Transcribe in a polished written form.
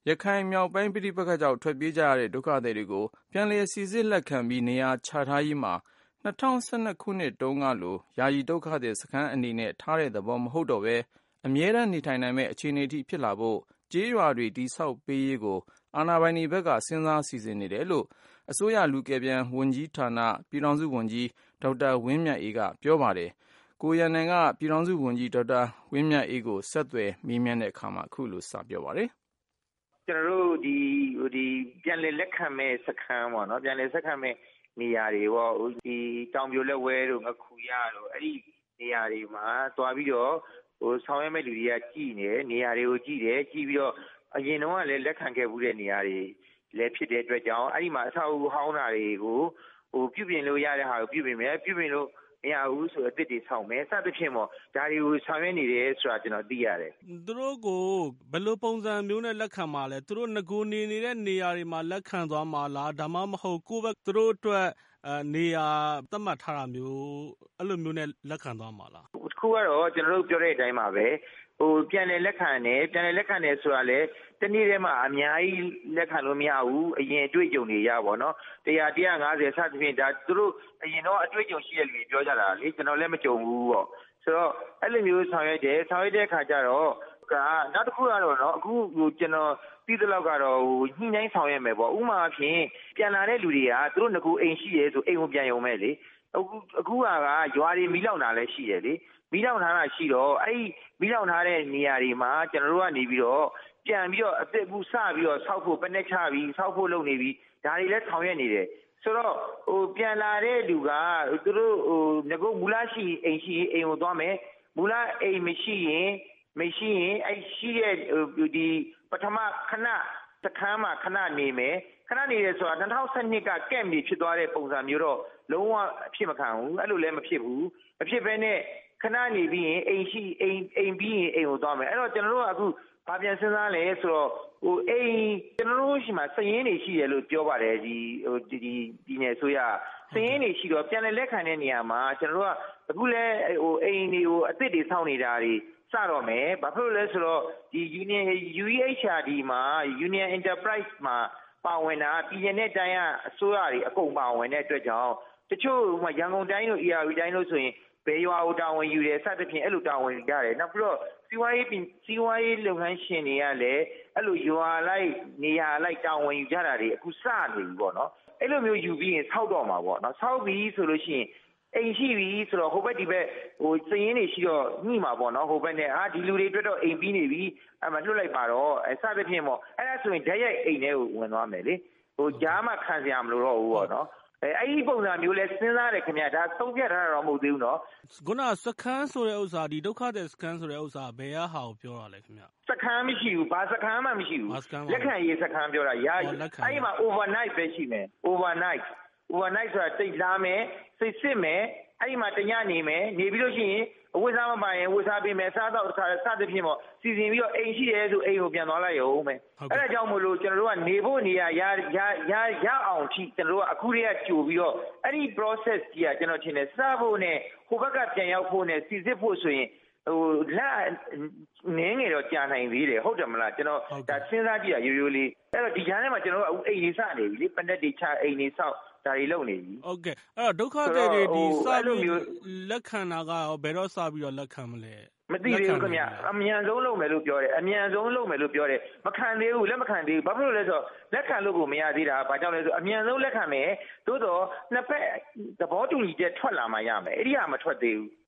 ရခိုင်မြောက်ပိုင်းပဋိပက္ခကြောင့်ထွက်ပြေးကြရတဲ့ဒုက္ခသည်တွေကိုပြန်လည်စိစစ်လက်ခံပြီးနေရာချထားရေးမှာ2012ခုနှစ်တုန်းကလိုယာယီဒုက္ခသည်စခန်းအနေနဲ့ထားတဲ့သဘောမဟုတ်တော့ဘဲအမြဲတမ်းနေထိုင်နိုင်မယ့်အခြေအနေထိဖြစ်လာဖို့ကျေးရွာတွေတည်ဆောက်ပေးရေးကိုအာဏာပိုင်တွေဘက်ကစဉ်းစားစီစဉ်နေတယ်လို့အစိုးရလူကယ်ပြန်ဝန်ကြီးဌာနပြည်ထောင်စုဝန်ကြီးဒေါက်တာဝင်းမြတ်အေးကပြောပါတယ်။ကိုရန်နိုင်ကပြည်ထောင်စုဝန်ကြီးဒေါက်တာဝင်းမြတ်အေးကိုဆက်သွယ်မေးမြန်းတဲ့အခါမှာအခုလိုစပြောပါတယ်။ကျွန်တော်တို့ဒီပြန်လည်လက်ခံမဲ့စခန်းပေါ့နော်ပြန်လည်ဆက်ခံမဲ့နေရာတွေပေါ့ဒီတောင်ပြိုလက်ဝဲတို့ငခုရတို့အဲ့ဒီနေရာတွေမှာသွားပြီးတော့ဆောင်ရွက်မဲ့လူတွေကကြည်နေရာတွေကိုကြည်တယ်ကြည်ပြီးတော့အရင်တော့ကလည်းလက်ခံခဲ့မှုတဲ့နေရာတွေလည်းဖြစ်တဲ့အတွက်ကြောင့်အဲ့ဒီမှာအဆောက်အဦဟောင်းတာတွေကိုပြုပြင်လို့ရတဲ့ဟာကိုပြုပြင်မယ်ပြုပြင်လို့မရဘူးဆိုအစ်စ်တွေဆောင်မယ်စသဖြင့်ပေါ့ဒါတွေကိုဆောင်ရွက်နေတယ်ဆိုတာကျွန်တော်သိရတယ်သူတို့ကိုဘယ်လိုပုံစံမျိုးနဲ့လက်ခံမှာလဲသူတို့ငကိုနေနေတဲ့နေရာတွေမှာလက်ခံသွားမှာလားဒါမှမဟုတ်ကိုယ့်ဘက်သူတို့အတွက်နေရာသတ်မှတ်ထားတာမျိုးအဲ့လိုမျိုးနဲ့လက်ခံသွားမှာလားတခုကတော့ကျွန်တော်တို့ပြောတဲ့အတိုင်းပါပဲပြန်လည်လက်ခံတယ်ဆိုတာလေတနေ့တည်းမှာအများကြီးလက်ခံလို့မရဘူးအရင်အတွေ့အကြုံတွေရပါတော့100 150စသဖြင့်ဒါသူတို့အရင်တော့အတွေ့အကြုံရှိတဲ့လူတွေပြောကြတာလေကျွန်တော်လည်းမကြုံဘူးပေါ့ဆိုတော့အဲ့လိုမျိုးဆောင်ရွက်တဲ့အခါကျတော့နောက်တစ်ခုကတော့နော်အခုကျွန်တော်ပြီးသလောက်ကတော့ညှိနှိုင်းဆောင်ရွက်မယ်ပေါ့ဥပမာအဖြစ်ပြန်လာတဲ့လူတွေကသူတို့ငကိုအိမ်ရှိရဲဆိုအိမ်ကိုပြန်ရုံမဲ့လေအခုကရွာတွေမီးလောင်တာလည်းရှိတယ်လေမီးလောင်ထားတာရှိတော့အဲ့ဒီမီးလောင်ထားတဲ့နေရာတွေမှာကျွန်တော်တို့ကနေပြီးတော့ပြန်ပြီးတော့အသက်ဘူးစပြီးတော့ဆောက်ဖို့ပနဲ့ချပြီးဆောက်ဖို့လုပ်နေပြီးဒါတွေလည်းဆောင်ရွက်နေတယ်ဆိုတော့ပြန်လာတဲ့လူကသူတို့ငကိုမူလရှိအိမ်ရှိအိမ်ကိုသွားမယ်မူလအိမ်မရှိရင်အဲ့ရှိတဲ့ဒီပထမခဏစခန်းမှာခဏနေမယ်ခဏနေတယ်ဆိုတာ2012ကကက်မီဖြစ်သွားတဲ့ပုံစံမျိုးတော့လုံးဝအဖြစ်မခံဘူးအဲ့လိုလည်းမဖြစ်ဘူးအဖြစ်ပဲနဲ့ခဏနေပြီးရင်အိမ်ရှိအိမ်ပြီးရင်အိမ်ကိုသွားမယ်အဲ့တော့ကျွန်တော်တို့ကအခုဘာပြန်စဉ်းစားလဲဆိုတော့အိမ်ကျွန်တော်တို့ရှိမှစည်ရင်းတွေရှိတယ်လို့ပြောပါတယ်ဒီပြည်နယ်ဆိုရစည်ရင်းတွေရှိတော့ပြန်လည်လက်ခံတဲ့နေရာမှာကျွန်တော်တို့ကအခုလဲအိမ်တွေကိုအသစ်တွေဆောက်နေတာတွေစတော့မယ်ဘာဖြစ်လို့လဲဆိုတော့ဒီ UEHRD မှာ Union Enterprise မှာပါဝင်တာပြည်နယ်နဲ့တိုင်းအစိုးရတွေအကုန်ပါဝင်တဲ့အတွက်ကြောင့်တချို့ရန်ကုန်တိုင်းတို့ ERV တိုင်းတို့ဆိုရင်ဘယ်ရွာကိုတာဝန်ယူတယ်စသဖြင့်အဲ့လိုတာဝန်ယူကြတယ်နောက်ပြီးတော့စီးပွားရေးလုပ်ငန်းရှင်တွေကလည်းအဲ့လိုရွာလိုက်နေရာလိုက်တာဝန်ယူကြတာတွေအခုစနေပြီပေါ့နော်အဲ့လိုမျိုးယူပြီးရင်ဆောက်တော့မှာပေါ့နော်ဆောက်ပြီးဆိုလို့ရှိရင်အိမ်ရှိပြီဆိုတော့ဟိုဘက်ဒီဘက်စည်ရင်းတွေရှိတော့ညှိမှာပေါ့နော်ဟိုဘက်နဲ့ဒီလူတွေအတွက်တော့အိမ်ပြီးနေပြီအဲ့မှာလွတ်လိုက်ပါတော့စသဖြင့်ပေါ့အဲ့ဒါဆိုရင်ဓာတ်ရိုက်အိမ်ထဲကိုဝင်သွားမယ်လေကြားမှခံစရာမလိုတော့ဘူးပေါ့နော်အဲ့ဒီပုံစံမျိုးလဲစဉ်းစားတယ်ခင်ဗျဒါသုံးဖြတ်ထားတာတော့မဟုတ်သေးဘူးနော်ခုနစခန်းဆိုတဲ့ဥစ္စာဒီဒုက္ခတဲ့စခန်းဆိုတဲ့ဥစ္စာဘယ်ဟာကိုပြောတာလဲခင်ဗျစခန်းမရှိဘူးဘာစခန်းမှမရှိဘူးလက်ခံရေးစခန်းပြောတာရာအဲ့ဒီမှာ overnight ပဲရှိမယ် overnight ဆိုတာတိတ်လားမယ်စိတ်စစ်မယ်အဲ့ဒီမှာတညနေမယ်နေပြီးလို့ရှိရင်အဝတ်စားမပိုင်ရင်ဝတ်စားပေးမယ်စားတော့စသဖြင့်ပေါ့စီစဉ်ပြီးတော့အိမ်ရှိရဲဆိုအိမ်ကိုပြန်သွားလိုက်ရုံပဲအဲ့ဒါကြောင့်မို့လို့ကျွန်တော်တို့ကနေဖို့နေရအောင်ထိကျွန်တော်တို့ကအခုတည်းကကြိုပြီးတော့အဲ့ဒီ process ကြီးကကျွန်တော်ထင်တယ်စဖို့နဲ့ဟိုဘက်ကပြန်ရောက်ဖို့နဲ့စီစစ်ဖို့ဆိုရင်လက်နင်းနေတော့ကြာနိုင်သေးတယ်ဟုတ်တယ်မလားကျွန်တော်ဒါစဉ်းစားကြည့်ရရိုးရိုးလေးအဲ့တော့ဒီကြားထဲမှာကျွန်တော်တို့အိမ်တွေစနေပြီလေပနက်တွေချအိမ်တွေဆောက်ဒါတွေလုပ်နေပြီဟုတ်ကဲ့အဲ့တော့ဒုက္ခတွေဒီစပြီးလက်ခံတာကရောဘယ်တော့စပြီးတော့လက်ခံမလဲမသိသေးဘူးခင်ဗျအမြန်ဆုံးလုပ်မယ်လို့ပြောတယ်မခံသေးဘူးလက်မခံသေးဘူးဘာဖြစ်လို့လဲဆိုတော့လက်ခံလို့ကိုမရသေးတာဘာကြောင့်လဲဆိုအမြန်ဆုံးလက်ခံမယ်သို့တော့နှစ်ဖက်သဘောတူညီချက်ထွက်လာမှရမယ်အဲ့ဒီဟာမထွက်သေးဘူး